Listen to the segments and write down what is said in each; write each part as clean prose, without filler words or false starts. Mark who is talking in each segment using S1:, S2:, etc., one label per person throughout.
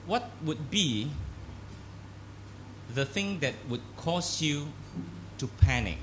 S1: what would be the thing that would cause you to panic?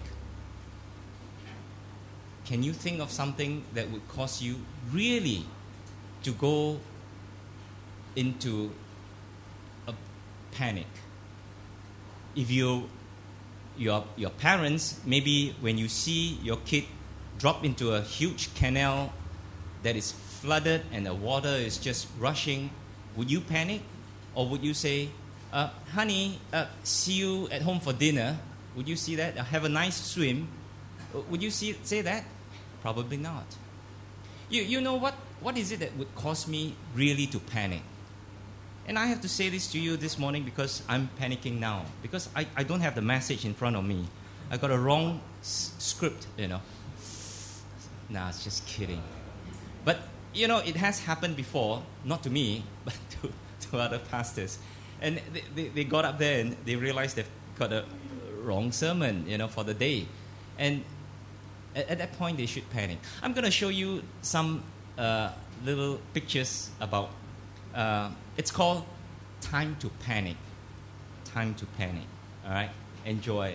S1: Can you think of something that would cause you really to go into a panic? If your parents, maybe when you see your kid drop into a huge canal that is flooded and the water is just rushing, would you panic? Or would you say, honey, see you at home for dinner? Would you see that? Have a nice swim? Would you say that? Probably not. You know what is it that would cause me really to panic? And I have to say this to you this morning because I'm panicking now. Because I don't have the message in front of me. I got a wrong script, Nah, it's just kidding. But, it has happened before, not to me, but to other pastors. And they got up there and they realized they've got a wrong sermon, for the day. And at that point, they should panic. I'm going to show you some little pictures about, it's called Time to Panic. Time to Panic. All right? Enjoy.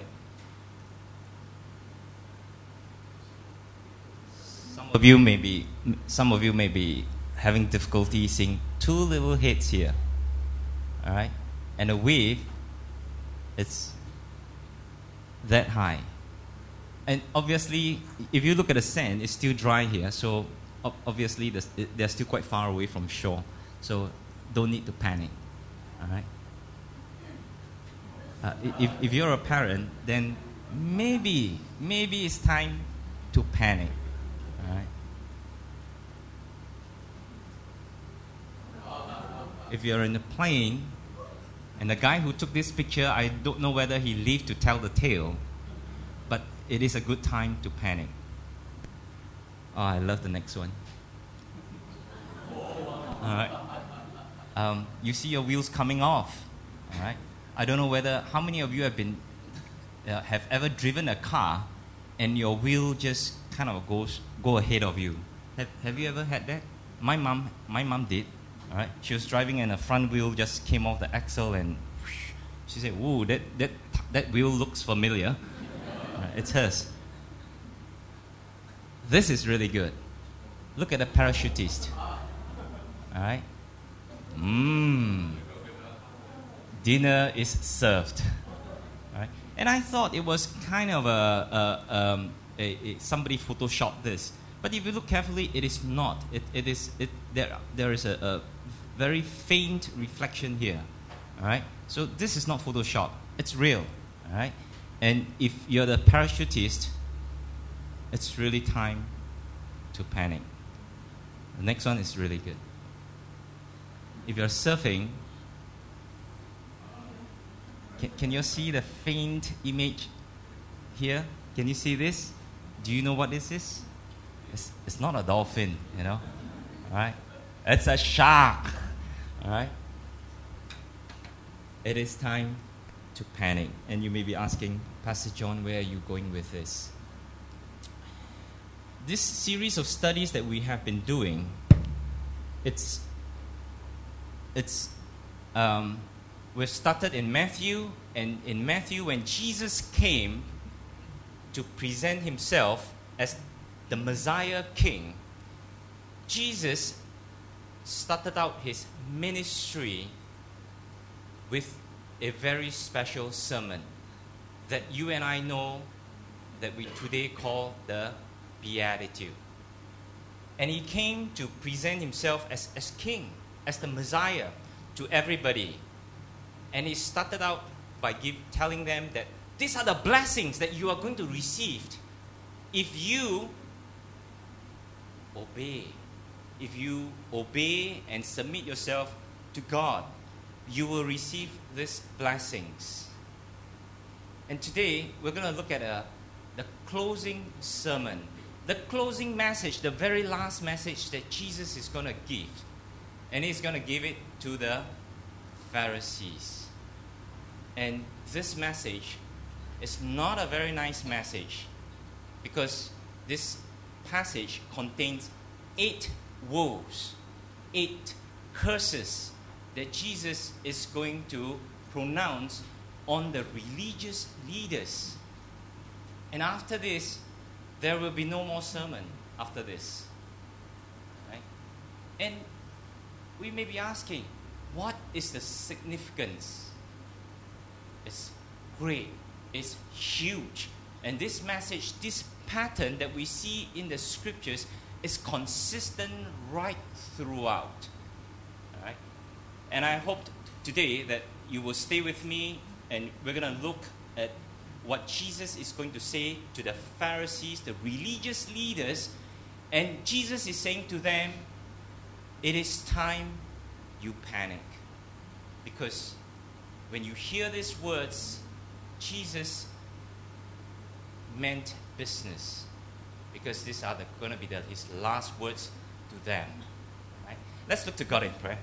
S1: Some of you may be having difficulty seeing two little heads here. All right? And a wave, it's that high. And obviously, if you look at the sand, it's still dry here. So obviously, they're still quite far away from shore. So don't need to panic. All right? If you're a parent, then maybe it's time to panic. All right? If you're in a plane, and the guy who took this picture, I don't know whether he lived to tell the tale, but it is a good time to panic. Oh, I love the next one. All right. You see your wheels coming off. All right. I don't know how many of you have ever driven a car and your wheel just kind of go ahead of you. Have you ever had that? My mom did. All right. She was driving and the front wheel just came off the axle and she said, "Ooh, that wheel looks familiar." It's hers. This is really good. Look at the parachutist. All right. Dinner is served. All right. And I thought it was kind of somebody photoshopped this. But if you look carefully, it is not. There is a very faint reflection here. All right. So this is not Photoshop. It's real. All right. And if you're the parachutist, it's really time to panic. The next one is really good. If you're surfing, can you see the faint image here? Can you see this? Do you know what this is? It's not a dolphin, All right? It's a shark. All right? It is time to panic. And you may be asking, Pastor John, where are you going with this? This series of studies that we have been doing, we've started in Matthew, and in Matthew, when Jesus came to present himself as the Messiah King, Jesus started out his ministry with a very special sermon that you and I know that we today call the Beatitude. And he came to present himself as king, as the Messiah to everybody. And he started out by telling them that these are the blessings that you are going to receive if you obey. If you obey and submit yourself to God, you will receive these blessings. And today, we're going to look at the closing sermon, the closing message, the very last message that Jesus is going to give. And he's going to give it to the Pharisees. And this message is not a very nice message because this passage contains 8 woes, 8 curses that Jesus is going to pronounce on the religious leaders. And after this, there will be no more sermon after this. Right? And we may be asking, what is the significance? It's great. It's huge. And this message, this pattern that we see in the scriptures is consistent right throughout. All right? And I hope today that you will stay with me, and we're going to look at what Jesus is going to say to the Pharisees, the religious leaders. And Jesus is saying to them, it is time you panic. Because when you hear these words, Jesus meant business. Because these are going to be his last words to them. Right? Let's look to God in prayer.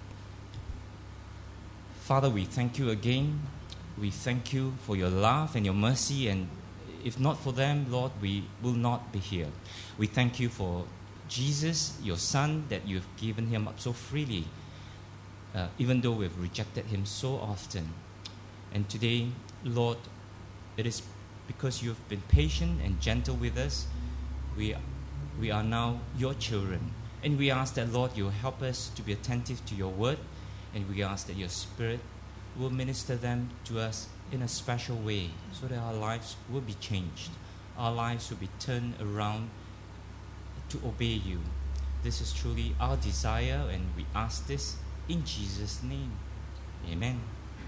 S1: Father, we thank you again. We thank you for your love and your mercy, and if not for them, Lord, we will not be here. We thank you for Jesus, your Son, that you've given him up so freely, even though we've rejected him so often. And today, Lord, it is because you've been patient and gentle with us, we are now your children. And we ask that, Lord, you help us to be attentive to your word, and we ask that your Spirit will minister them to us in a special way so that our lives will be changed. Our lives will be turned around to obey you. This is truly our desire, and we ask this in Jesus' name. Amen.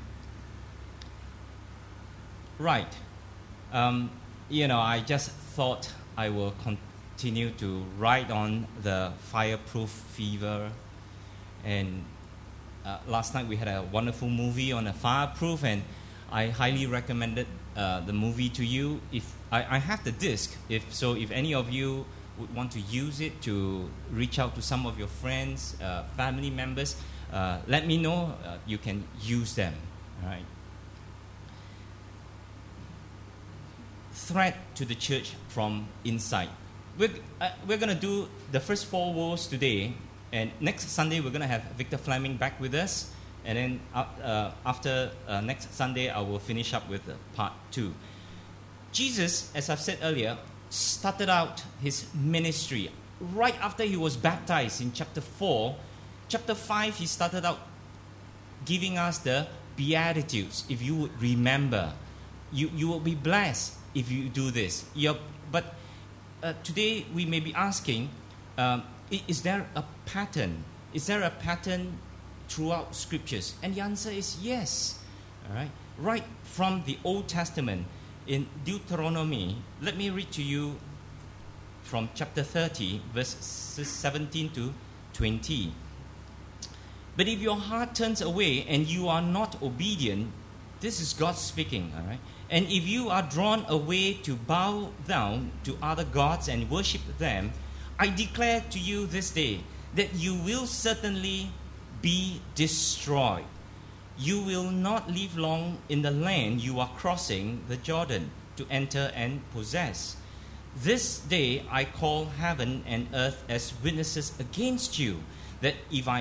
S1: Right. I just thought I will continue to write on the fireproof fever. And last night we had a wonderful movie on a fireproof, and I highly recommended the movie to you. If I have the disc, if any of you would want to use it to reach out to some of your friends, family members, let me know. You can use them. All right. Threat to the church from inside. We're going to do the first 4 woes today. And next Sunday, we're going to have Victor Fleming back with us. And then after next Sunday, I will finish up with part 2. Jesus, as I've said earlier, started out his ministry right after he was baptized in chapter 4. Chapter 5, he started out giving us the Beatitudes. If you would remember, you will be blessed if you do this. But today, we may be asking, is there a pattern? Is there a pattern throughout scriptures? And the answer is yes. All right. Right from the Old Testament in Deuteronomy, let me read to you from chapter 30, verses 17 to 20. But if your heart turns away and you are not obedient, this is God speaking, all right? And if you are drawn away to bow down to other gods and worship them, I declare to you this day that you will certainly be destroyed. You will not live long in the land you are crossing the Jordan to enter and possess. This day I call heaven and earth as witnesses against you, that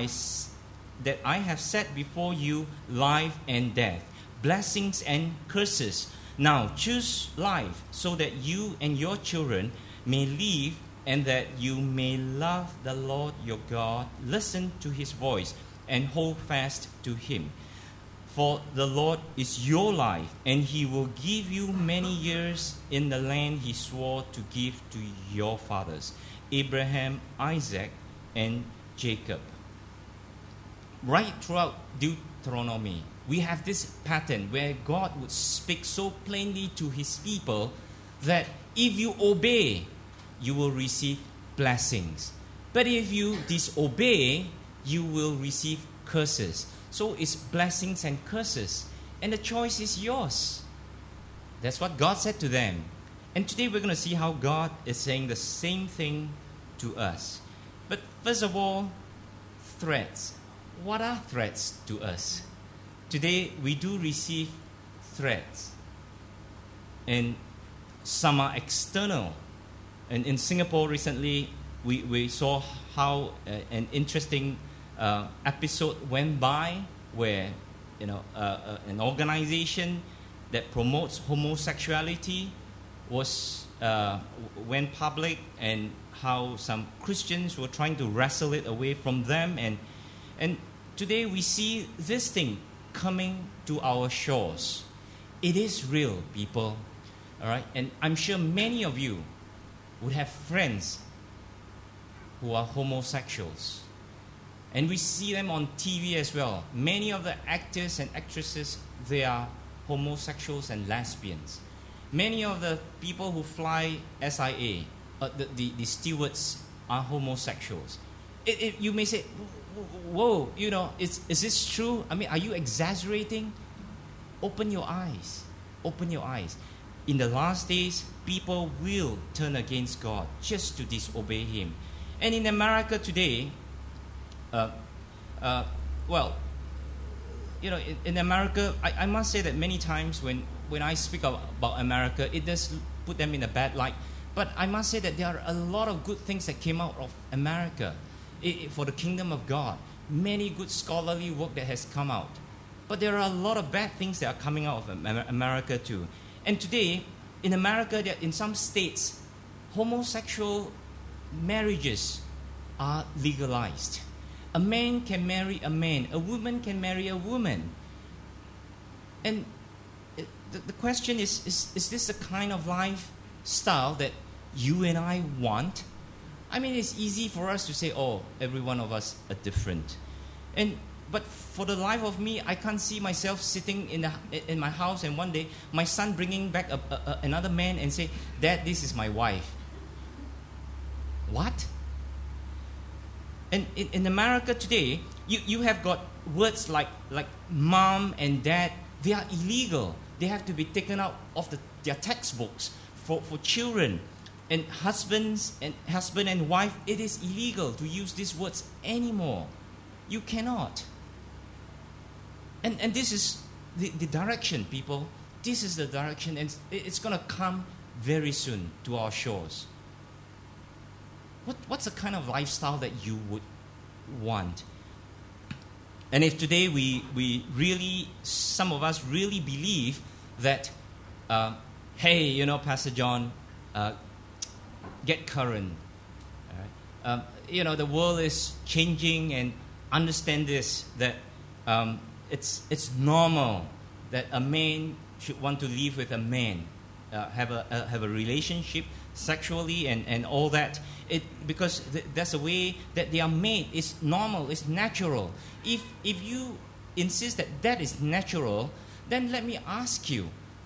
S1: I have set before you life and death, blessings and curses. Now choose life, so that you and your children may live, and that you may love the Lord your God, listen to his voice, and hold fast to him. For the Lord is your life, and he will give you many years in the land he swore to give to your fathers, Abraham, Isaac, and Jacob. Right throughout Deuteronomy, we have this pattern where God would speak so plainly to his people that if you obey, you will receive blessings. But if you disobey, you will receive curses. So it's blessings and curses. And the choice is yours. That's what God said to them. And today we're going to see how God is saying the same thing to us. But first of all, threats. What are threats to us? Today we do receive threats. And some are external. And in Singapore recently, we saw how an interesting episode went by where an organization that promotes homosexuality went public, and how some Christians were trying to wrestle it away from them, and today we see this thing coming to our shores. It is real, people. All right, and I'm sure many of you would have friends who are homosexuals, and we see them on TV as well. Many of the actors and actresses, they are homosexuals and lesbians. Many of the people who fly SIA, the stewards, are homosexuals. You may say, whoa, is this true? I mean, are you exaggerating? Open your eyes. Open your eyes. In the last days, people will turn against God just to disobey Him. And in America today, in America, I must say that many times when I speak about America, it does put them in a bad light. But I must say that there are a lot of good things that came out of America for the kingdom of God. Many good scholarly work that has come out. But there are a lot of bad things that are coming out of America too. And today, in America, in some states, homosexual marriages are legalized. A man can marry a man. A woman can marry a woman. And the question is this the kind of lifestyle that you and I want? I mean, it's easy for us to say, oh, every one of us are different. But for the life of me, I can't see myself sitting in my house and one day my son bringing back another man and say, Dad, this is my wife. What? And in America today, you have got words like mom and dad. They are illegal. They have to be taken out of their textbooks for children. And husband and wife, it is illegal to use these words anymore. You cannot. And this is the direction, people. This is the direction, and it's going to come very soon to our shores. What's the kind of lifestyle that you would want? And if today we really, some of us really believe that, hey, Pastor John, get current. All right? The world is changing, and understand this, that it's normal that a man should want to live with a man, have a relationship sexually and all that. Because that's the way that they are made. It's normal. It's natural. If you insist that is natural, then let me ask you,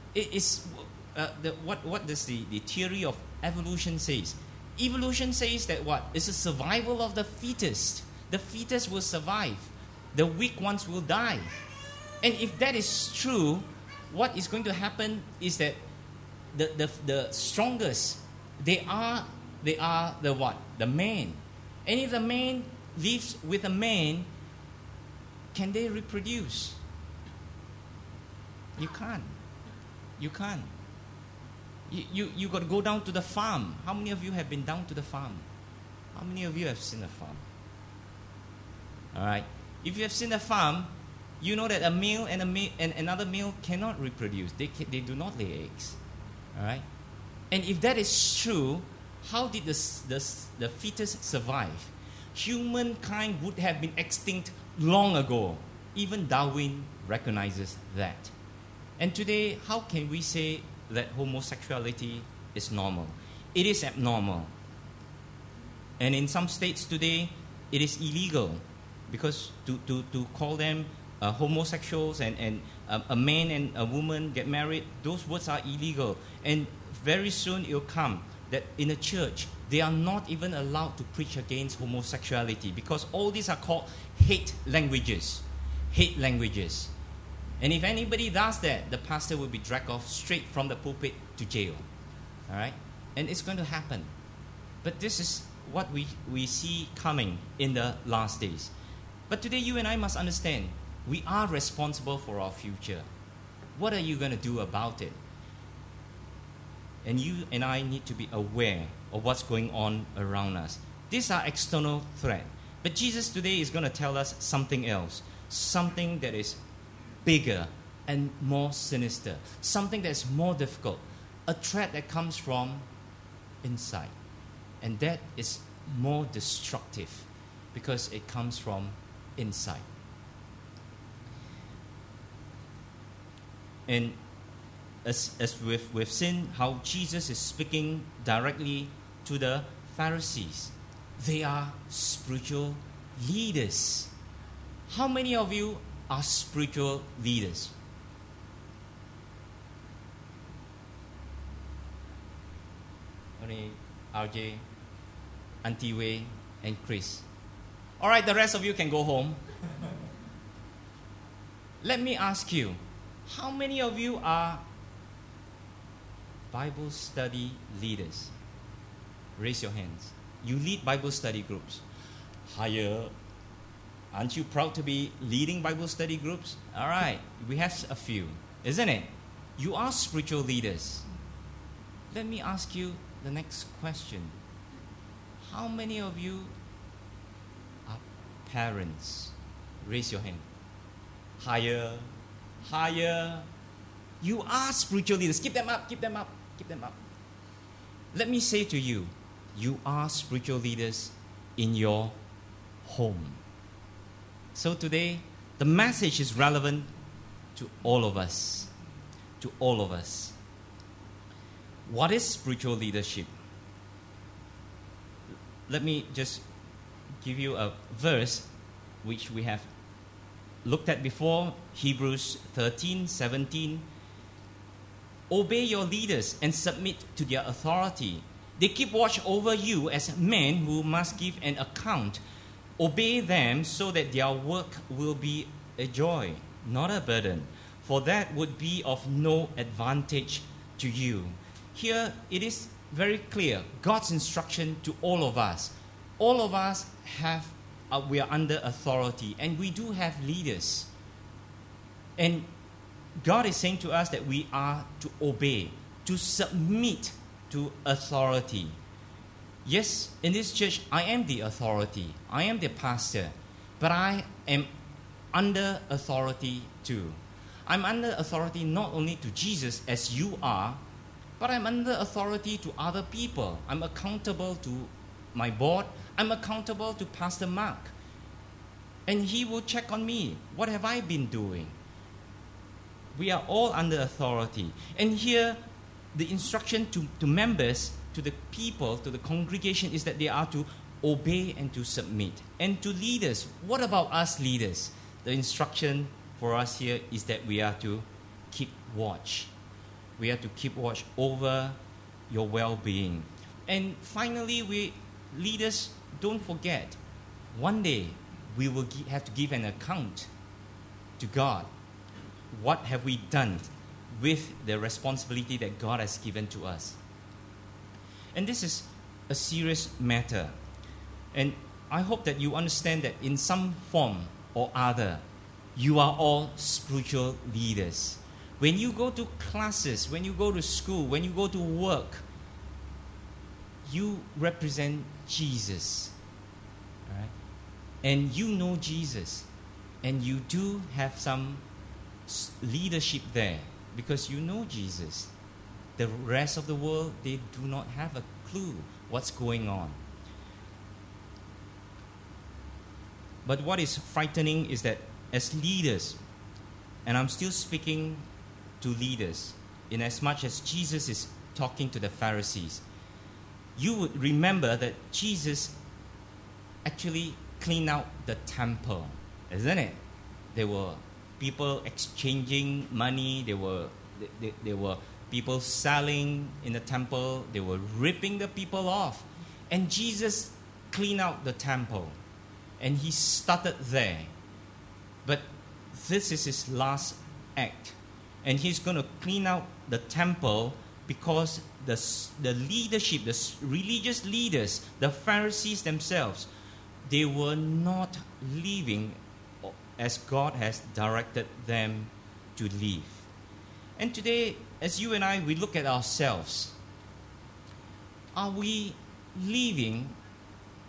S1: what does the theory of evolution says? Evolution says that what? It's a survival of the fittest. The fittest will survive. The weak ones will die. And if that is true, what is going to happen is that the strongest, they are the what? The man. And if the man lives with a man, can they reproduce? You can't. You can't. You got to go down to the farm. How many of you have been down to the farm? How many of you have seen a farm? All right. If you have seen a farm, you know that a male and another male cannot reproduce. They do not lay eggs. All right. And if that is true, how did the fetus survive? Humankind would have been extinct long ago. Even Darwin recognizes that. And today, how can we say that homosexuality is normal? It is abnormal. And in some states today, it is illegal, because to call them homosexuals and a man and a woman get married, those words are illegal. And very soon it will come that in a church, they are not even allowed to preach against homosexuality, because all these are called hate languages. Hate languages. And if anybody does that, the pastor will be dragged off straight from the pulpit to jail. All right? And it's going to happen. But this is what we see coming in the last days. But today you and I must understand, we are responsible for our future. What are you going to do about it? And you and I need to be aware of what's going on around us. These are external threats. But Jesus today is going to tell us something else, something that is bigger and more sinister, something that is more difficult, a threat that comes from inside. And that is more destructive because it comes from inside. And as we've seen how Jesus is speaking directly to the Pharisees, they are spiritual leaders. How many of you are spiritual leaders? Only RJ, Auntie Wei, and Chris. All right, the rest of you can go home. Let me ask you, how many of you are Bible study leaders? Raise your hands. You lead Bible study groups. Higher. Aren't you proud to be leading Bible study groups? All right, we have a few, isn't it? You are spiritual leaders. Let me ask you the next question. How many of you are parents? Raise your hand. Higher. Higher. You are spiritual leaders. Keep them up, keep them up, keep them up. Let me say to you, you are spiritual leaders in your home. So today, the message is relevant to all of us. To all of us. What is spiritual leadership? Let me just give you a verse which we have looked at before, Hebrews 13:17. Obey your leaders and submit to their authority. They keep watch over you as men who must give an account. Obey them so that their work will be a joy, not a burden, for that would be of no advantage to you. Here it is very clear, God's instruction to all of us. All of us we are under authority, and we do have leaders. And God is saying to us that we are to obey, to submit to authority. Yes, in this church, I am the authority. I am the pastor. But I am under authority too. I'm under authority not only to Jesus as you are, but I'm under authority to other people. I'm accountable to my board. I'm accountable to Pastor Mark. And he will check on me. What have I been doing? We are all under authority. And here, the instruction to members, to the people, to the congregation is that they are to obey and to submit. And to leaders, what about us leaders? The instruction for us here is that we are to keep watch. We are to keep watch over your well-being. And finally, leaders, don't forget, one day we will have to give an account to God. What have we done with the responsibility that God has given to us? And this is a serious matter. And I hope that you understand that in some form or other, you are all spiritual leaders. When you go to classes, when you go to school, when you go to work, you represent Jesus. All right? And you know Jesus. And you do have some leadership there because you know Jesus. The rest of the world, they do not have a clue what's going on. But what is frightening is that as leaders, and I'm still speaking to leaders, in as much as Jesus is talking to the Pharisees, you would remember that Jesus actually cleaned out the temple, isn't it? There were people exchanging money, there were people selling in the temple, they were ripping the people off. And Jesus cleaned out the temple. And he started there. But this is his last act. And he's going to clean out the temple because the leadership, the religious leaders, the Pharisees themselves, they were not living as God has directed them to live. And today, as you and I, we look at ourselves. Are we living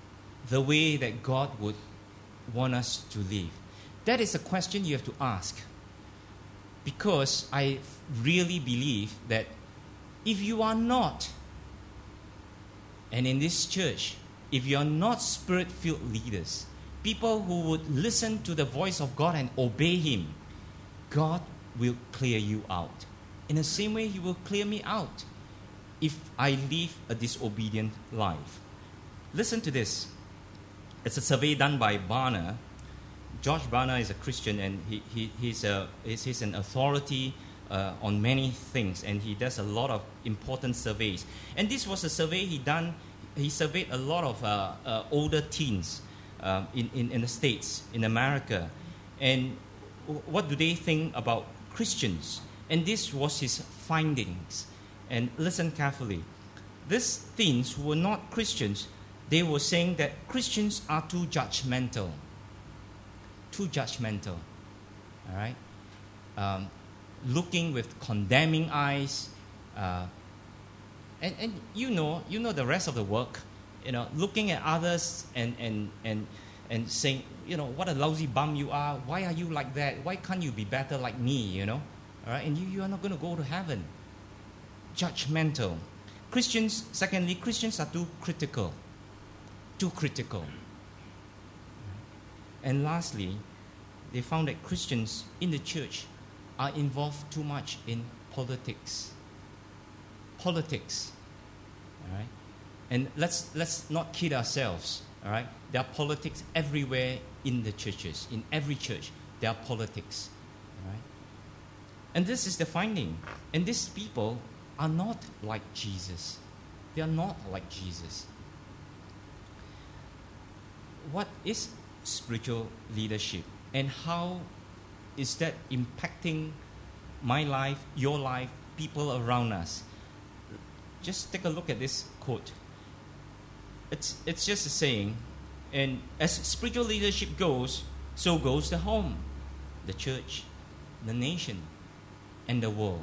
S1: the way that God would want us to live? That is a question you have to ask. Because I really believe that if you are not, and in this church, if you are not Spirit-filled leaders, people who would listen to the voice of God and obey Him, God will clear you out. In the same way, He will clear me out if I live a disobedient life. Listen to this. It's a survey done by Barna. George Barna is a Christian, and he's an authority on many things, and he does a lot of important surveys. And this was a survey he done. He surveyed a lot of older teens in the States, in America, and what do they think about Christians? And this was his findings. And listen carefully. These teens who were not Christians, they were saying that Christians are too judgmental. Too judgmental. All right? Looking with condemning eyes. And you know the rest of the work. Looking at others and saying, what a lousy bum you are. Why are you like that? Why can't you be better like me, All right? And you are not going to go to heaven. Judgmental. Secondly, Christians are too critical. Too critical. And lastly, they found that Christians in the church are involved too much in politics. Politics. All right? And let's not kid ourselves. All right? There are politics everywhere in the churches. In every church, there are politics. All right? And this is the finding. And these people are not like Jesus. They are not like Jesus. What is spiritual leadership? And how is that impacting my life, your life, people around us? Just take a look at this quote. It's just a saying, and as spiritual leadership goes, so goes the home, the church, the nation, and the world.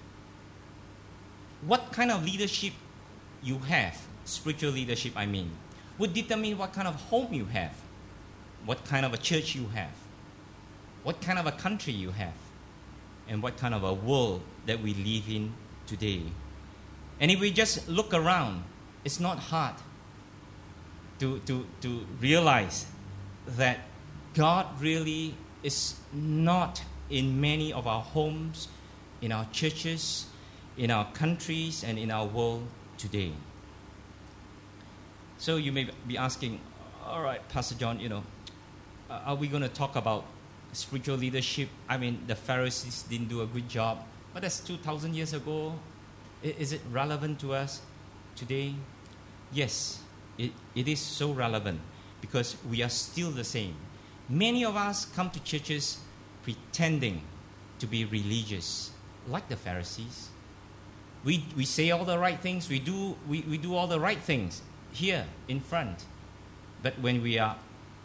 S1: What kind of leadership you have, spiritual leadership I mean, would determine what kind of home you have, what kind of a church you have, what kind of a country you have, and what kind of a world that we live in today. And if we just look around, it's not hard to realize that God really is not in many of our homes, in our churches, in our countries, and in our world today. So you may be asking, all right, Pastor John, are we going to talk about spiritual leadership? I mean, the Pharisees didn't do a good job, but that's 2,000 years ago. Is it relevant to us today? Yes, it is so relevant because we are still the same. Many of us come to churches pretending to be religious, like the Pharisees. We say all the right things. We do all the right things here in front. But when we are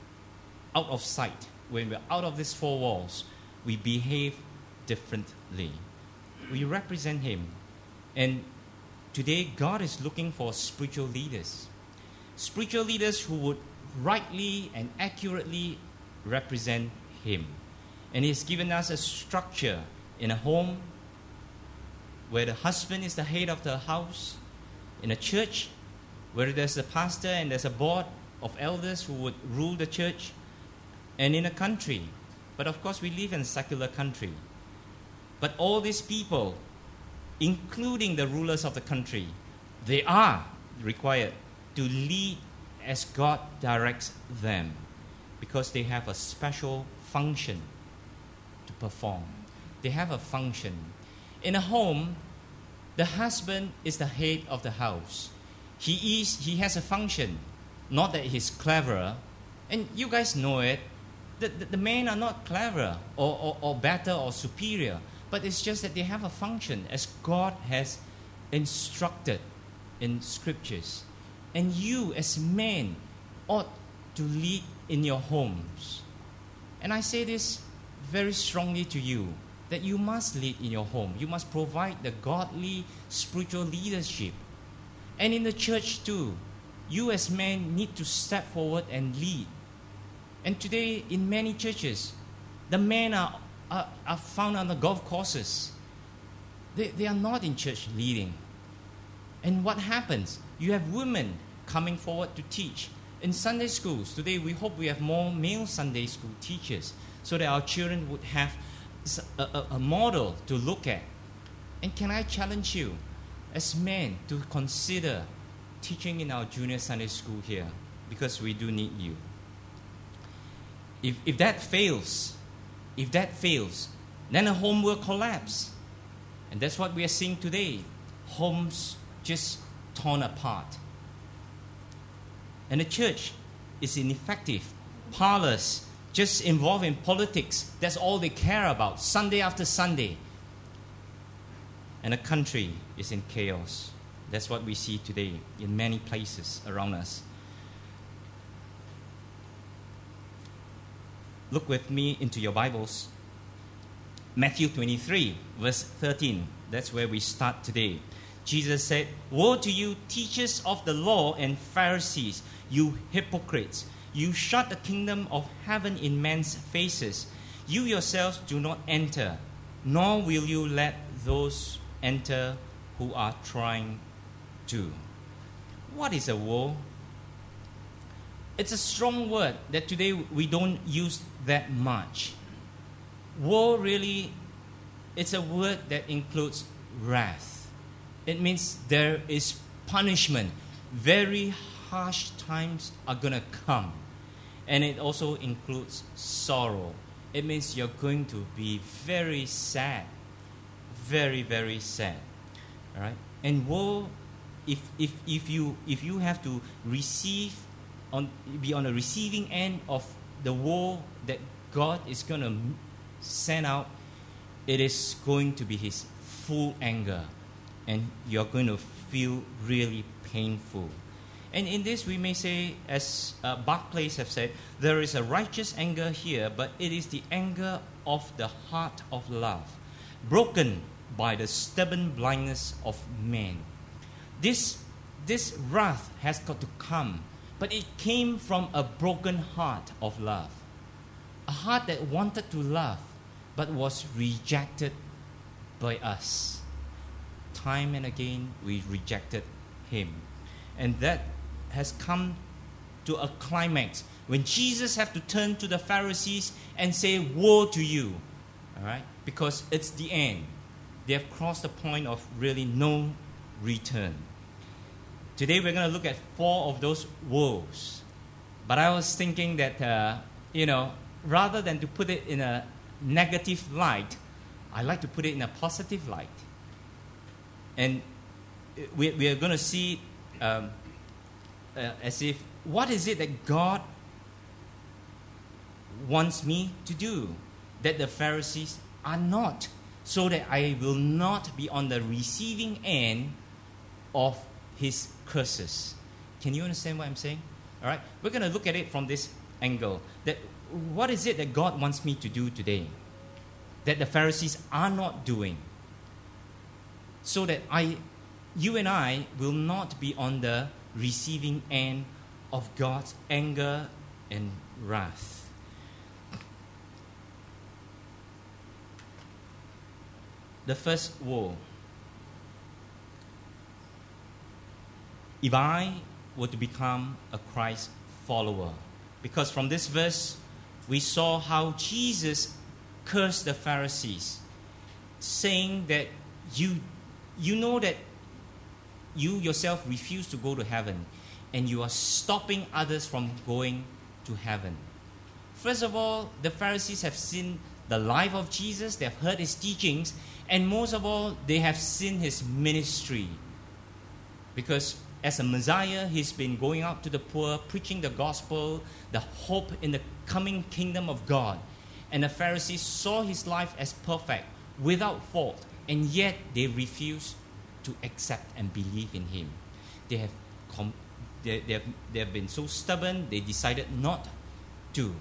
S1: out of sight, when we're out of these four walls, we behave differently. We represent Him. And today, God is looking for spiritual leaders. Spiritual leaders who would rightly and accurately represent Him. And He's given us a structure in a home where the husband is the head of the house, in a church where there's a pastor and there's a board of elders who would rule the church, and in a country. But of course, we live in a secular country. But all these people, including the rulers of the country, they are required to lead as God directs them because they have a special function to perform. They have a function. In a home, the husband is the head of the house. He has a function. Not that he's clever. And you guys know it. The men are not clever or better or superior. But it's just that they have a function as God has instructed in scriptures. And you as men ought to lead in your homes. And I say this very strongly to you, that you must lead in your home. You must provide the godly spiritual leadership. And in the church too. you as men need to step forward and lead. And today, in many churches, the men are found on the golf courses. They are not in church leading. And what happens? You have women coming forward to teach. In Sunday schools, today we hope we have more male Sunday school teachers so that our children would have a model to look at. And can I challenge you as men to consider teaching in our junior Sunday school here, because we do need you. If that fails, then a home will collapse. And that's what we are seeing today. Homes just torn apart. And the church is ineffective. Parlors just involved in politics. That's all they care about, Sunday after Sunday. And the country is in chaos. That's what we see today in many places around us. Look with me into your Bibles. Matthew 23, verse 13. That's where we start today. Jesus said, "Woe to you, teachers of the law and Pharisees, you hypocrites! You shut the kingdom of heaven in men's faces. You yourselves do not enter, nor will you let those enter who are trying to." What is a woe? It's a strong word that today we don't use that much. Woe really, it's a word that includes wrath. It means there is punishment. Very harsh times are going to come. And it also includes sorrow. It means you're going to be very sad. Very, very sad. All right? And woe, if you have to be on the receiving end of the woe that God is going to send out, it is going to be His full anger, and you're going to feel really painful. And in this, we may say, as Barclays have said, there is a righteous anger here, but it is the anger of the heart of love, broken by the stubborn blindness of men. This wrath has got to come, but it came from a broken heart of love. A heart that wanted to love, but was rejected by us. Time and again, we rejected Him. And that has come to a climax when Jesus had to turn to the Pharisees and say, "Woe to you." All right? Because it's the end. They have crossed the point of really no return. Today we're going to look at 4 of those woes. But I was thinking that, rather than to put it in a negative light, I like to put it in a positive light. And we are going to see as if, what is it that God wants me to do that the Pharisees are not, so that I will not be on the receiving end of His curses. Can you understand what I'm saying? All right, we're going to look at it from this angle. That what is it that God wants me to do today that the Pharisees are not doing, so that you and I will not be on the receiving end of God's anger and wrath. The first woe. If I were to become a Christ follower, because from this verse we saw how Jesus cursed the Pharisees, saying that you know that you yourself refuse to go to heaven, and you are stopping others from going to heaven. First of all, the Pharisees have seen the life of Jesus, they have heard His teachings, and most of all, they have seen His ministry. Because as a Messiah, He's been going out to the poor, preaching the gospel, the hope in the coming kingdom of God. And the Pharisees saw His life as perfect, without fault, and yet they refused to accept and believe in Him. They have been so stubborn, they decided not to.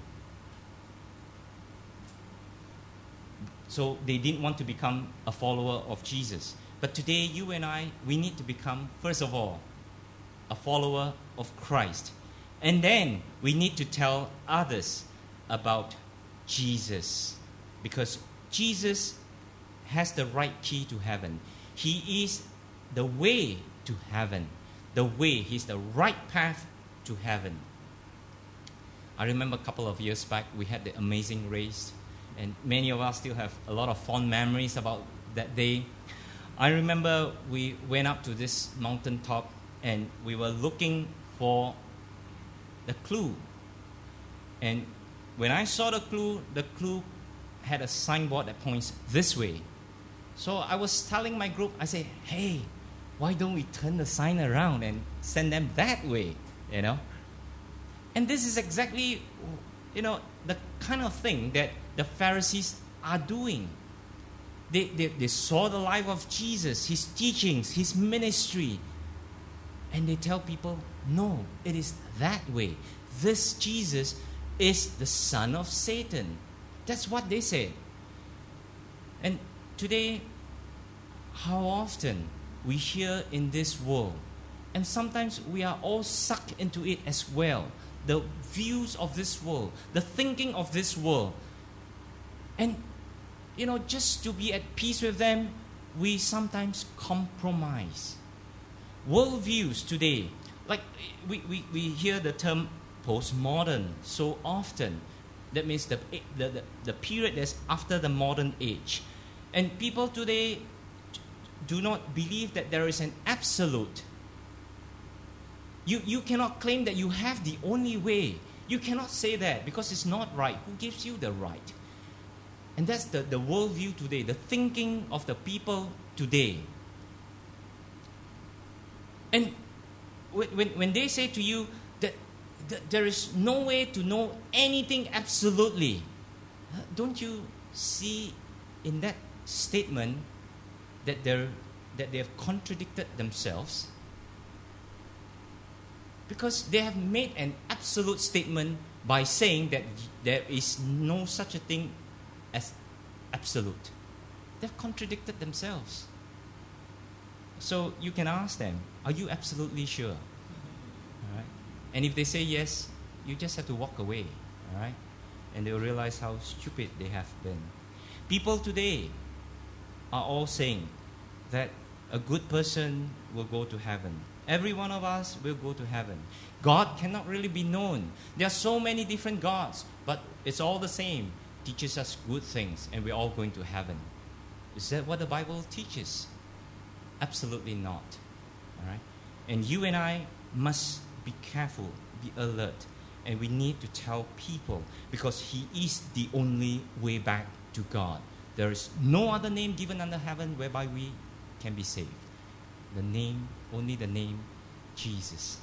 S1: So they didn't want to become a follower of Jesus. But today, you and I, we need to become, first of all, a follower of Christ. And then we need to tell others about Jesus, because Jesus has the right key to heaven. He is the way to heaven. The way, He's the right path to heaven. I remember a couple of years back, we had the Amazing Race, and many of us still have a lot of fond memories about that day. I remember we went up to this mountaintop and we were looking for the clue. And when I saw the clue had a signboard that points this way. So I was telling my group, I said, hey, why don't we turn the sign around and send them that way, you know? And this is exactly, you know, the kind of thing that the Pharisees are doing. They saw the life of Jesus, His teachings, His ministry, and they tell people, no, it is that way. This Jesus is the son of Satan. That's what they said. And today, how often we hear in this world, and sometimes we are all sucked into it as well, the views of this world, the thinking of this world. And, you know, just to be at peace with them, we sometimes compromise. Worldviews today, like we hear the term postmodern so often. That means the period that's after the modern age. And people today do not believe that there is an absolute. You cannot claim that you have the only way. You cannot say that because it's not right. Who gives you the right? And that's the worldview today, the thinking of the people today. And when they say to you that there is no way to know anything absolutely, don't you see in that statement that they have contradicted themselves? Because they have made an absolute statement by saying that there is no such a thing as absolute. They've contradicted themselves. So you can ask them, are you absolutely sure? All right? And if they say yes, you just have to walk away. All right? And they'll realize how stupid they have been. People today are all saying that a good person will go to heaven. Every one of us will go to heaven. God cannot really be known. There are so many different gods, but it's all the same. Teaches us good things, and we're all going to heaven. Is that what the Bible teaches? Absolutely not. All right? And you and I must be careful, be alert, and we need to tell people, because He is the only way back to God. There is no other name given under heaven whereby we can be saved. The name, only the name, Jesus.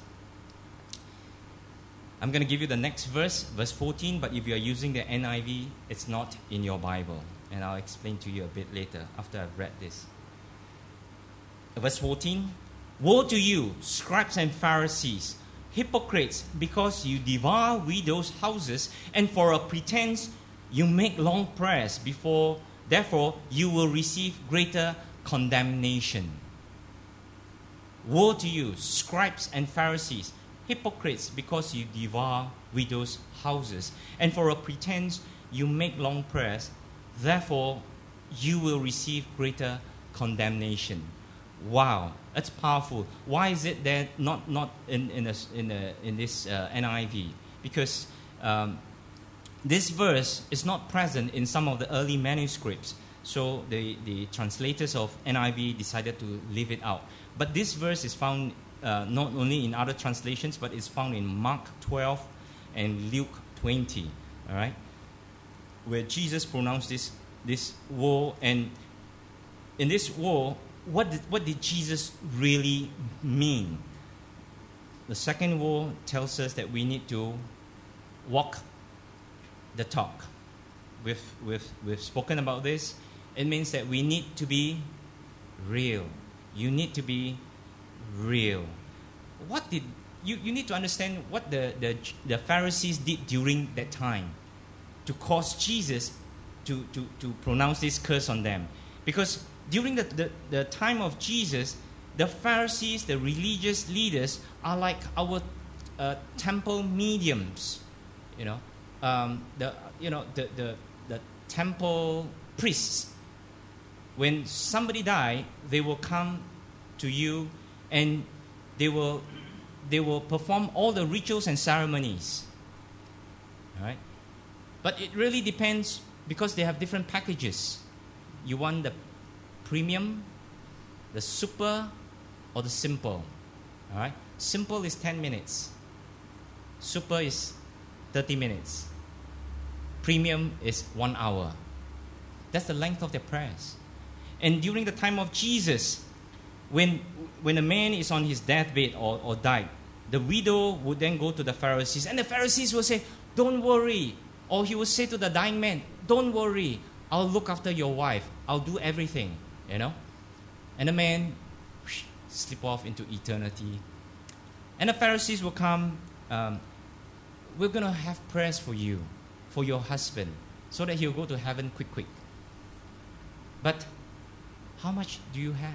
S1: I'm going to give you the next verse, verse 14, but if you are using the NIV, it's not in your Bible. And I'll explain to you a bit later after I've read this. Verse 14, woe to you, scribes and Pharisees, hypocrites, because you devour widows' houses, and for a pretense you make long prayers before, therefore you will receive greater condemnation. Woe to you, scribes and Pharisees, hypocrites, because you devour widows' houses, and for a pretense you make long prayers, therefore you will receive greater condemnation. Wow, that's powerful. Why is it that not in this NIV? Because this verse is not present in some of the early manuscripts, so the translators of NIV decided to leave it out. But this verse is found not only in other translations, but it's found in Mark 12 and Luke 20, all right, where Jesus pronounced this woe. And in this woe, what did Jesus really mean? The second woe tells us that we need to walk the talk. We've spoken about this. It means that we need to be real. You need to be real. What did you need to understand what the Pharisees did during that time to cause Jesus to pronounce this curse on them. Because during the time of Jesus, the Pharisees, the religious leaders, are like our temple mediums. The temple priests. When somebody die, they will come to you and they will perform all the rituals and ceremonies. All right? But it really depends, because they have different packages. You want the premium, the super, or the simple. All right? Simple is 10 minutes. Super is 30 minutes. Premium is 1 hour. That's the length of their prayers. And during the time of Jesus, when a man is on his deathbed or died, the widow would then go to the Pharisees, and the Pharisees will say, "Don't worry." Or he would say to the dying man, "Don't worry, I'll look after your wife. I'll do everything." And the man slip off into eternity. And the Pharisees will come, "We're going to have prayers for you, for your husband, so that he'll go to heaven quick. But how much do you have?"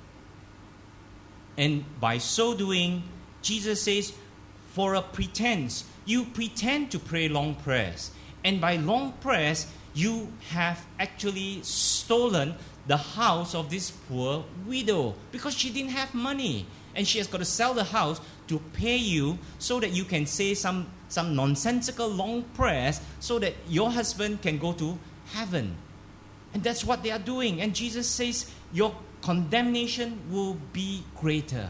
S1: And by so doing, Jesus says, for a pretense, you pretend to pray long prayers. And by long prayers, you have actually stolen the house of this poor widow, because she didn't have money. And she has got to sell the house to pay you, so that you can say some nonsensical long prayers, so that your husband can go to heaven. And that's what they are doing. And Jesus says, your condemnation will be greater.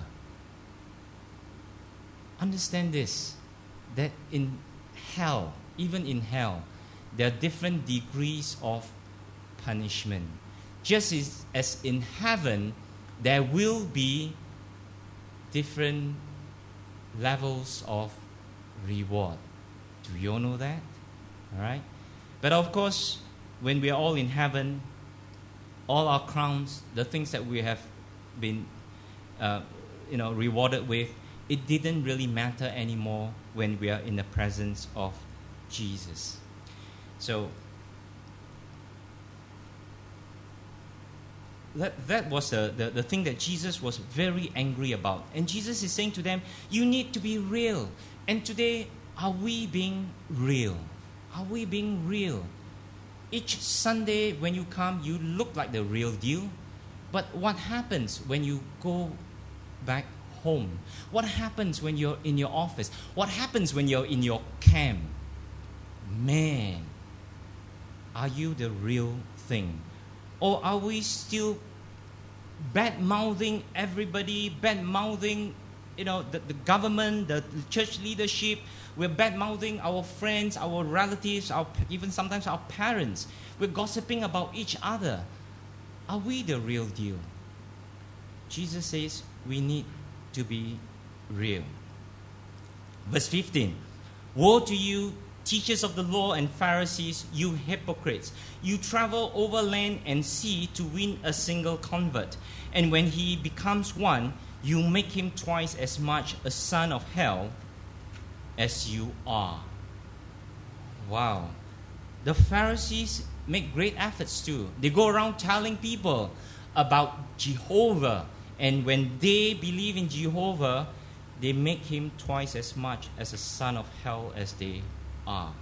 S1: Understand this, that in hell, even in hell, there are different degrees of punishment. Just as in heaven, there will be different levels of reward. Do you all know that? All right? But of course, when we are all in heaven, all our crowns, the things that we have been rewarded with, it didn't really matter anymore when we are in the presence of Jesus. So that was the thing that Jesus was very angry about. And Jesus is saying to them, you need to be real. And today, are we being real? Are we being real? Each Sunday when you come, you look like the real deal. But what happens when you go back home? What happens when you're in your office? What happens when you're in your camp? Man, are you the real thing? Or are we still bad-mouthing everybody, bad-mouthing the government, the church leadership? We're bad-mouthing our friends, our relatives, even sometimes our parents. We're gossiping about each other. Are we the real deal? Jesus says we need to be real. Verse 15. Woe to you, teachers of the law and Pharisees, you hypocrites! You travel over land and sea to win a single convert. And when he becomes one, you make him twice as much a son of hell as you are. Wow. The Pharisees make great efforts too. They go around telling people about Jehovah. And when they believe in Jehovah, they make him twice as much as a son of hell as they are.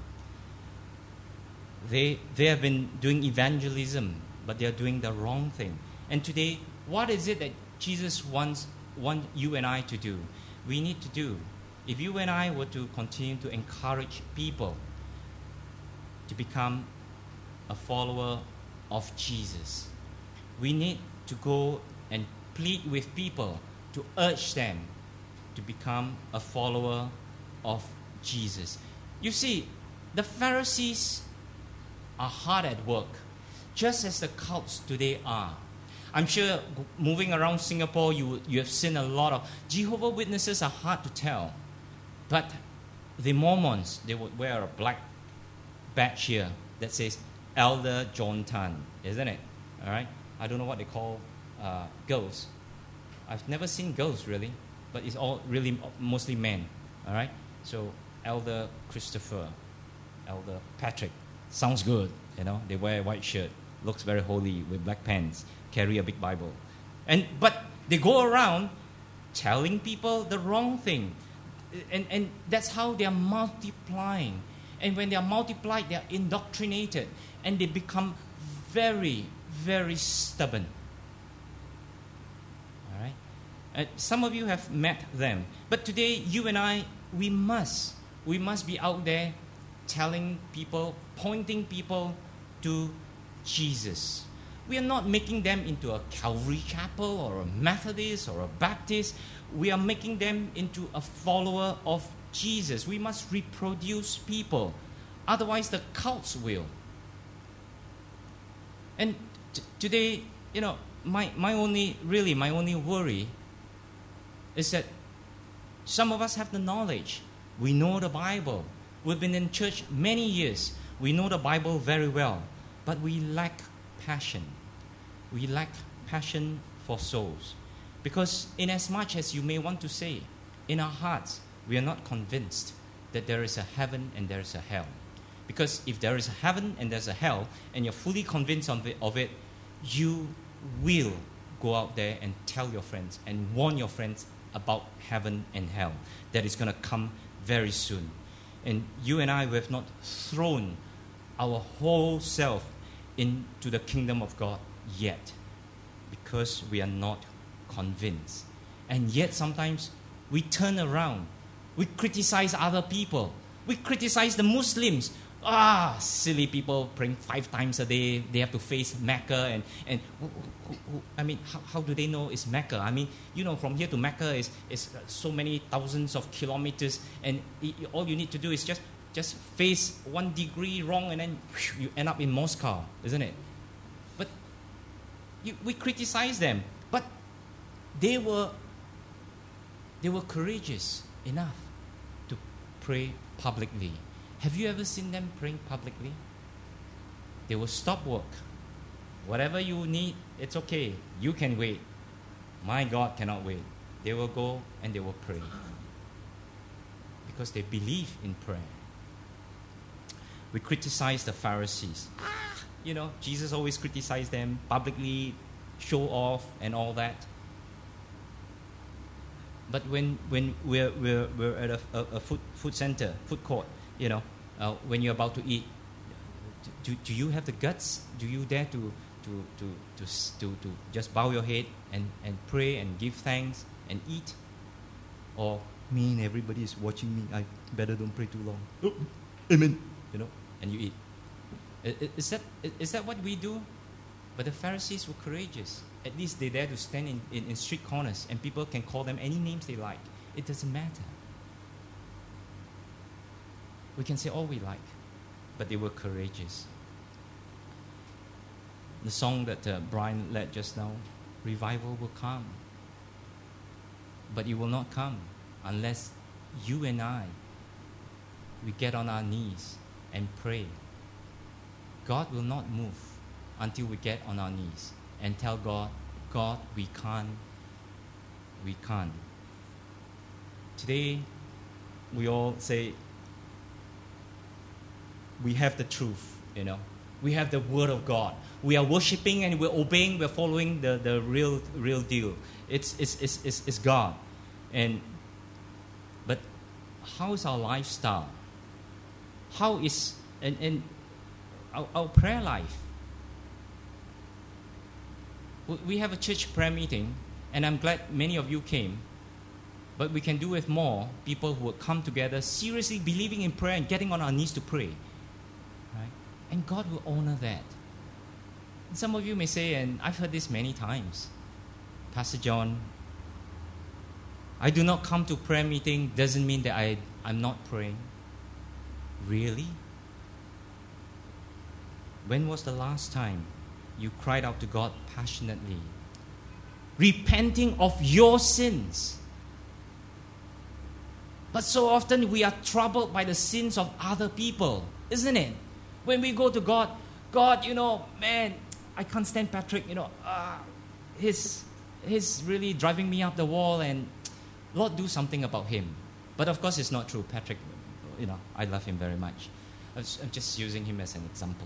S1: They have been doing evangelism, but they are doing the wrong thing. And today, what is it that Jesus wants you and I to do? We need to do. If you and I were to continue to encourage people to become a follower of Jesus, we need to go and plead with people to urge them to become a follower of Jesus. You see, the Pharisees are hard at work, just as the cults today are. I'm sure moving around Singapore, you have seen a lot of Jehovah's Witnesses are hard to tell. But the Mormons, they would wear a black badge here that says Elder John Tan, isn't it? All right? I don't know what they call girls. I've never seen girls really, but it's all really mostly men. All right? So Elder Christopher, Elder Patrick, sounds good. They wear a white shirt, looks very holy with black pants, carry a big Bible. But They go around telling people the wrong thing. And that's how they are multiplying. And when they are multiplied, they are indoctrinated. And they become very, very stubborn. All right? Some of you have met them. But today, you and I, we must be out there telling people, pointing people to Jesus. We are not making them into a Calvary Chapel or a Methodist or a Baptist. We are making them into a follower of Jesus. We must reproduce people. Otherwise, the cults will. And today, my only worry is that some of us have the knowledge. We know the Bible. We've been in church many years. We know the Bible very well. But we lack passion. We lack passion for souls. Because in as much as you may want to say, in our hearts, we are not convinced that there is a heaven and there is a hell. Because if there is a heaven and there's a hell, and you're fully convinced of it, you will go out there and tell your friends and warn your friends about heaven and hell. That is going to come very soon. And you and I, we have not thrown our whole self into the kingdom of God yet, because we are not convinced. And yet sometimes we turn around. We criticize other people. We criticize the Muslims. Silly people praying 5 times a day. They have to face Mecca. And how do they know it's Mecca? I mean, from here to Mecca is so many thousands of kilometers. And all you need to do is just face 1 degree wrong, and then you end up in Moscow, isn't it? But we criticize them. But they were courageous enough to pray publicly. Have you ever seen them praying publicly? They will stop work. Whatever you need, it's okay. You can wait. My God cannot wait. They will go and they will pray. Because they believe in prayer. We criticize the Pharisees. Jesus always criticized them publicly, show off and all that. But when we're at a food center, food court, when you're about to eat, do you have the guts? Do you dare to just bow your head and pray and give thanks and eat? Or everybody is watching me, I better don't pray too long. Oh, amen. And you eat. Is that what we do? But the Pharisees were courageous. At least they dare to stand in street corners, and people can call them any names they like. It doesn't matter. We can say all we like, but they were courageous. The song that Brian led just now, revival will come. But it will not come unless you and I, we get on our knees and pray. God will not move until we get on our knees and tell God, we can't. Today, we all say, we have the truth, We have the Word of God. We are worshiping and we're obeying, we're following the real deal. It's God. But how is our lifestyle? How is and our prayer life? We have a church prayer meeting, and I'm glad many of you came. But we can do with more people who will come together seriously believing in prayer and getting on our knees to pray. Right? And God will honor that. And some of you may say, and I've heard this many times, Pastor John, I do not come to prayer meeting doesn't mean that I'm not praying. Really? When was the last time you cried out to God passionately, repenting of your sins? But so often we are troubled by the sins of other people, isn't it? When we go to God, I can't stand Patrick, he's really driving me up the wall, and Lord, do something about him. But of course it's not true. Patrick, I love him very much. I'm just using him as an example.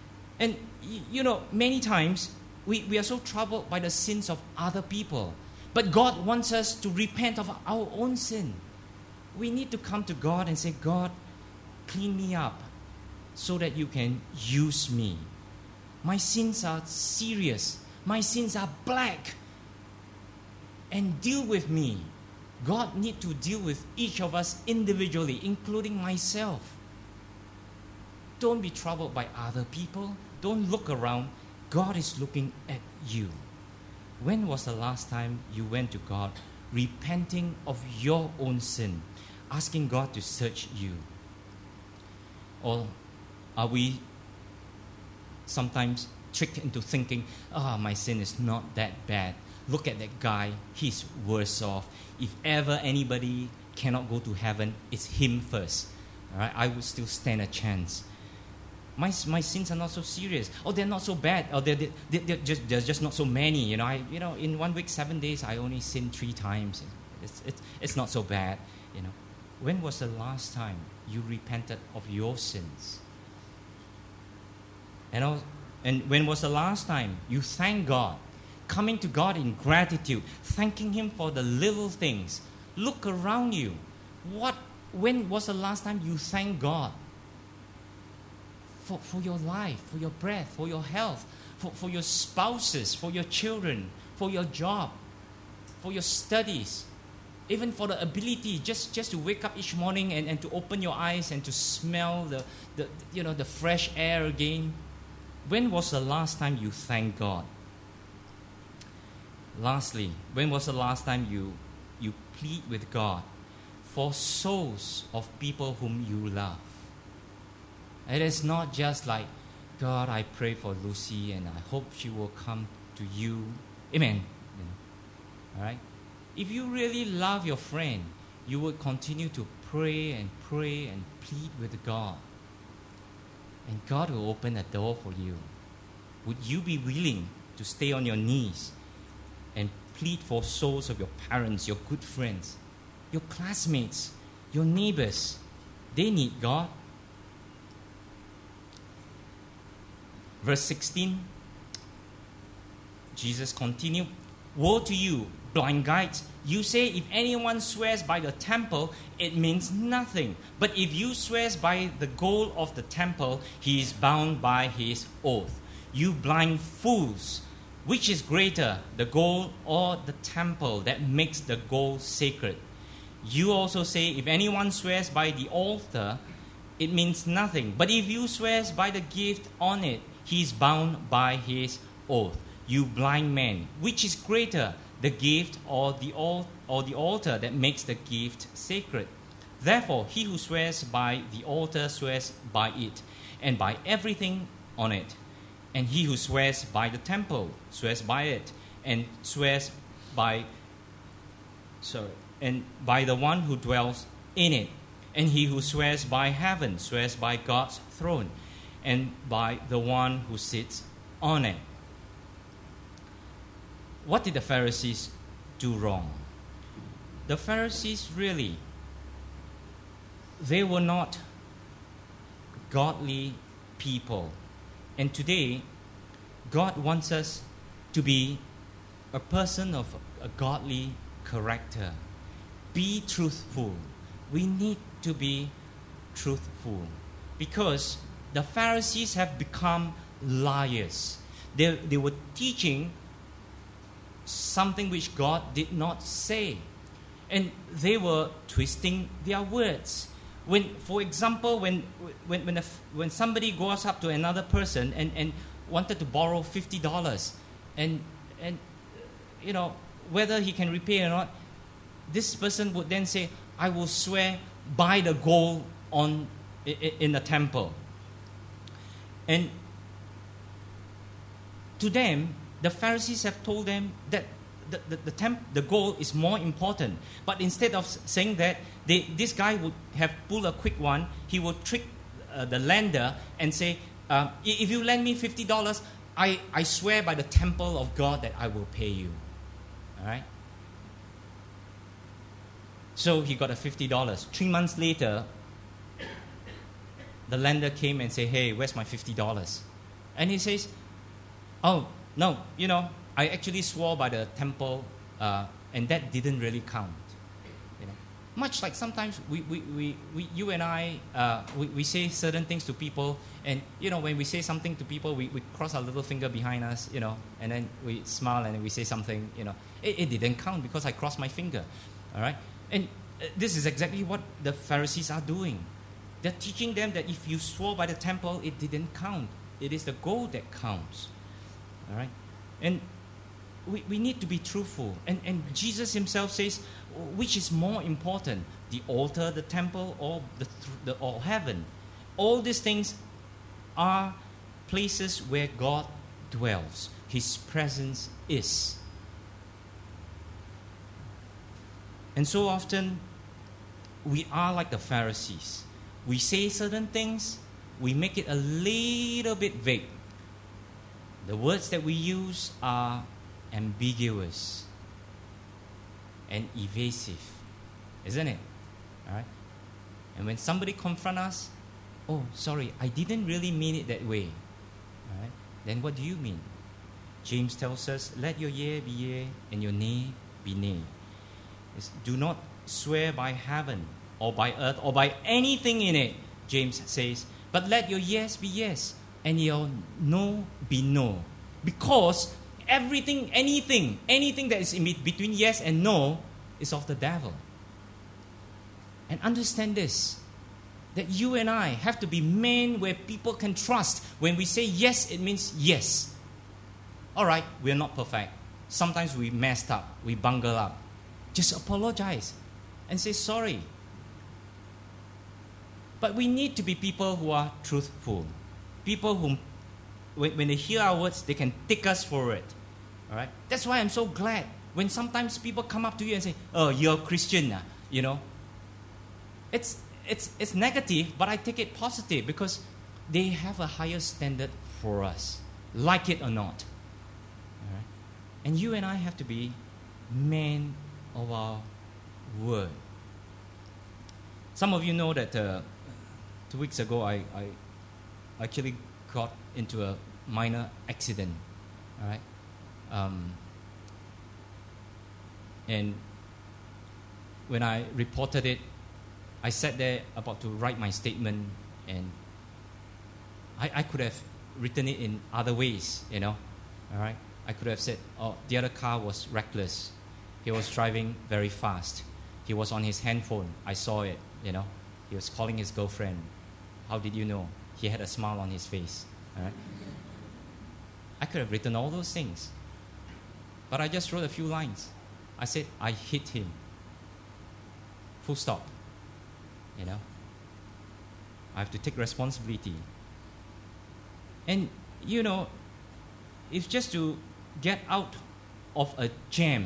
S1: And, many times we are so troubled by the sins of other people. But God wants us to repent of our own sin. We need to come to God and say, God, clean me up so that you can use me. My sins are serious. My sins are black. And deal with me. God needs to deal with each of us individually, including myself. Don't be troubled by other people. Don't look around. God is looking at you. When was the last time you went to God repenting of your own sin, asking God to search you? Or are we sometimes tricked into thinking, my sin is not that bad. Look at that guy, he's worse off. If ever anybody cannot go to heaven, it's him first. All right? I will still stand a chance. My sins are not so serious. Oh, they're not so bad. Oh, there's just not so many. You know, in 1 week, 7 days, I only sinned 3 times. It's not so bad. You know, when was the last time you repented of your sins? And when was the last time you thanked God, coming to God in gratitude, thanking Him for the little things? Look around you. When was the last time you thanked God for your life, for your breath, for your health, for your spouses, for your children, for your job, for your studies, even for the ability just to wake up each morning and to open your eyes and to smell the fresh air again? When was the last time you thanked God? Lastly, when was the last time you plead with God for souls of people whom you love? It is not just like, God, I pray for Lucy and I hope she will come to you. Amen. All right? If you really love your friend, you would continue to pray and plead with God. And God will open a door for you. Would you be willing to stay on your knees and plead for souls of your parents, your good friends, your classmates, your neighbors? They need God. Verse 16, Jesus continued, "Woe to you, blind guides! You say, if anyone swears by the temple, it means nothing. But if you swears by the gold of the temple, he is bound by his oath. You blind fools! Which is greater, the gold or the temple that makes the gold sacred? You also say, if anyone swears by the altar, it means nothing. But if you swears by the gift on it, he is bound by his oath. You blind man, which is greater, the gift or the altar that makes the gift sacred? Therefore, he who swears by the altar swears by it, and by everything on it. And he who swears by the temple swears by it, and swears by the one who dwells in it. And he who swears by heaven swears by God's throne, and by the one who sits on it." What did the Pharisees do wrong? The Pharisees really, they were not godly people. And today, God wants us to be a person of a godly character. Be truthful. We need to be truthful, because the Pharisees have become liars. They were teaching something which God did not say, and they were twisting their words. For example, when somebody goes up to another person and wanted to borrow $50, and you know whether he can repay or not, this person would then say, "I will swear by the gold in the temple." And to them, the Pharisees have told them that the gold is more important. But instead of saying that, this guy would have pulled a quick one. He would trick the lender and say, "If you lend me $50, I swear by the temple of God that I will pay you." All right? So he got a $50. 3 months later, the lender came and said, "Hey, where's my $50? And he says, "Oh, no, I actually swore by the temple and that didn't really count. You know, much like sometimes you and I, we say certain things to people, and when we say something to people, we cross our little finger behind us, and then we smile and we say something, it didn't count because I crossed my finger, all right? And this is exactly what the Pharisees are doing. They're teaching them that if you swore by the temple, it didn't count. It is the gold that counts, all right? And we need to be truthful. And Jesus himself says, which is more important, the altar, the temple, or or heaven? All these things are places where God dwells. His presence is. And so often, we are like the Pharisees. We say certain things, we make it a little bit vague. The words that we use are ambiguous and evasive, isn't it? All right? And when somebody confronts us, oh, sorry, I didn't really mean it that way. All right? Then what do you mean? James tells us, let your yea be yea and your nay be nay. Do not swear by heaven or by earth or by anything in it, James says, but let your yes be yes and your no be no. Because anything that is in between yes and no is of the devil. And understand this, that you and I have to be men where people can trust. When we say yes, it means yes. All right, we're not perfect. Sometimes we messed up, we bungle up. Just apologize and say sorry. But we need to be people who are truthful. People who, when they hear our words, they can take us for it. All right? That's why I'm so glad when sometimes people come up to you and say, oh, you're a Christian. It's negative, but I take it positive because they have a higher standard for us, like it or not. All right? And you and I have to be men of our word. Some of you know that 2 weeks ago I actually got into a minor accident. All right, and when I reported it, I sat there about to write my statement, and I could have written it in other ways, All right, I could have said, "Oh, the other car was reckless. He was driving very fast. He was on his handphone. I saw it, He was calling his girlfriend. How did you know? He had a smile on his face." All right? I could have written all those things. But I just wrote a few lines. I said, I hit him. Full stop. I have to take responsibility. And, it's just to get out of a jam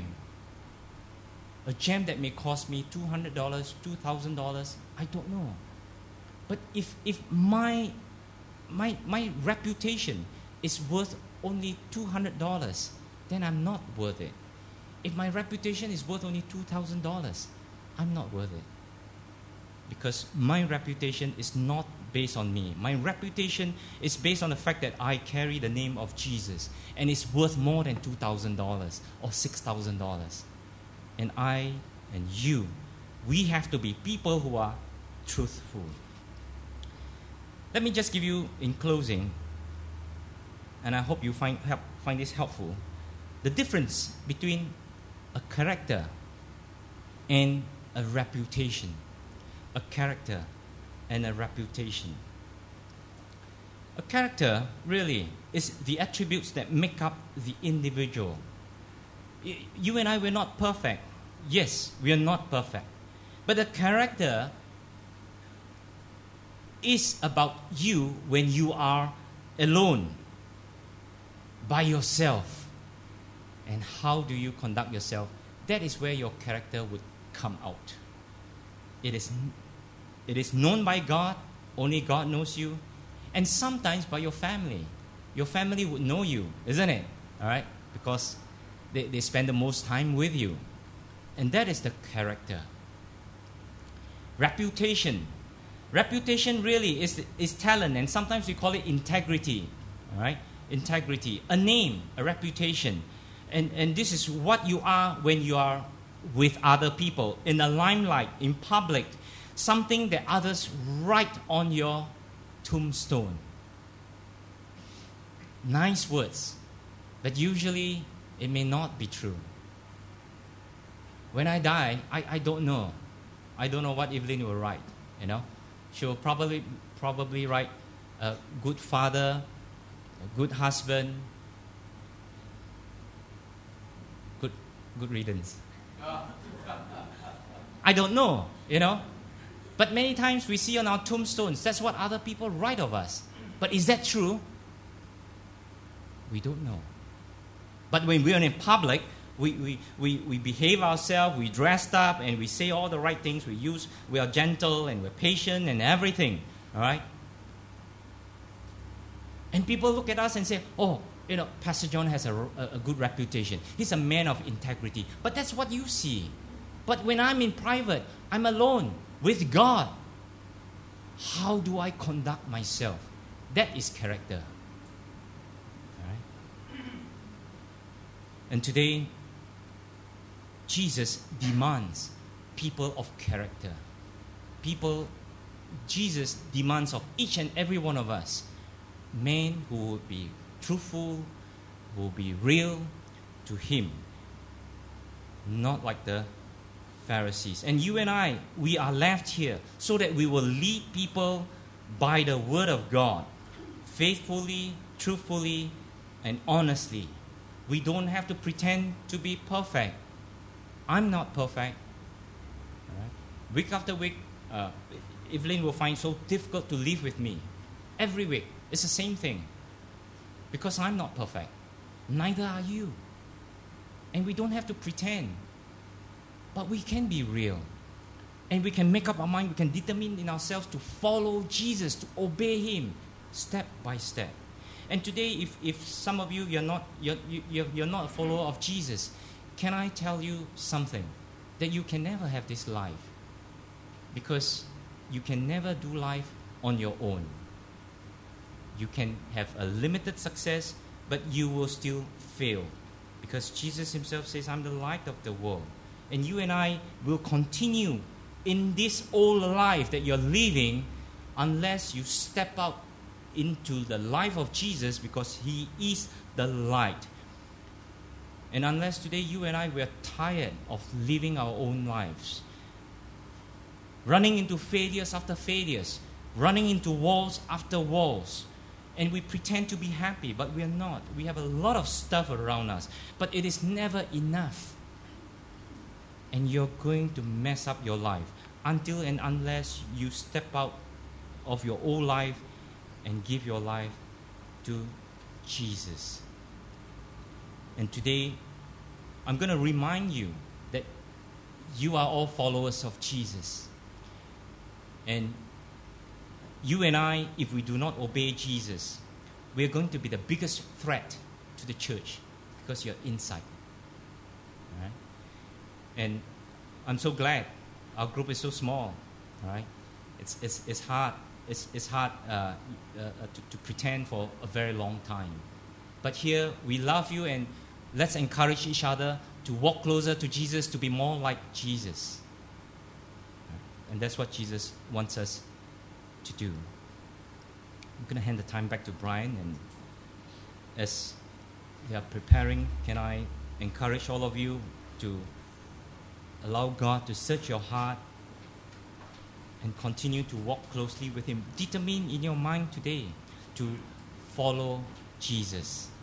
S1: that may cost me $200, $2,000, I don't know. But if my reputation is worth only $200, then I'm not worth it. If my reputation is worth only $2,000, I'm not worth it. Because my reputation is not based on me. My reputation is based on the fact that I carry the name of Jesus, and it's worth more than $2,000 or $6,000. And I and you, we have to be people who are truthful. Let me just give you, in closing, and I hope you find this helpful, the difference between a character and a reputation. A character and a reputation. A character really is the attributes that make up the individual. You and I, we're not perfect. Yes, we are not perfect. But a character is about you when you are alone, by yourself. And how do you conduct yourself? That is where your character would come out. It is known by God. Only God knows you. And sometimes by your family. Your family would know you, isn't it? All right? Because they spend the most time with you. And that is the character. Reputation. Reputation really is talent, and sometimes we call it integrity. All right? Integrity. A name, a reputation. And this is what you are when you are with other people, in the limelight, in public, something that others write on your tombstone. Nice words, but usually it may not be true. When I die, I don't know. I don't know what Evelyn will write, you know. She will probably write a good father, a good husband, good riddance. I don't know, you know. But many times we see on our tombstones, that's what other people write of us. But is that true? We don't know. But when we are in public, we behave ourselves, we dressed up, and we say all the right things. We are gentle and we're patient and everything. All right? And people look at us and say, oh, you know, Pastor John has a good reputation. He's a man of integrity. But that's what you see. But when I'm in private, I'm alone with God. How do I conduct myself? That is character. All right? And today, Jesus demands people of character. Jesus demands of each and every one of us men who would be truthful, who will be real to Him, not like the Pharisees. And you and I, we are left here so that we will lead people by the Word of God, faithfully, truthfully, and honestly. We don't have to pretend to be perfect. I'm not perfect. All right? Week after week, Evelyn will find it so difficult to live with me. Every week, it's the same thing. Because I'm not perfect. Neither are you. And we don't have to pretend. But we can be real. And we can make up our mind, we can determine in ourselves to follow Jesus, to obey Him, step by step. And today, if some of you're not a follower of Jesus, can I tell you something? That you can never have this life. Because you can never do life on your own. You can have a limited success, but you will still fail. Because Jesus Himself says, I'm the light of the world. And you and I will continue in this old life that you're living unless you step out into the life of Jesus, because He is the light. And unless today you and I, we are tired of living our own lives, running into failures after failures, running into walls after walls, and we pretend to be happy, but we are not. We have a lot of stuff around us, but it is never enough. And you're going to mess up your life until and unless you step out of your old life and give your life to Jesus. And today, I'm going to remind you that you are all followers of Jesus. And you and I, if we do not obey Jesus, we're going to be the biggest threat to the church because you're inside. All right? And I'm so glad our group is so small. All right? It's hard. It's hard to pretend for a very long time. But here, we love you, and let's encourage each other to walk closer to Jesus, to be more like Jesus. And that's what Jesus wants us to do. I'm going to hand the time back to Brian, and as they are preparing, can I encourage all of you to allow God to search your heart and continue to walk closely with Him. Determine in your mind today to follow Jesus.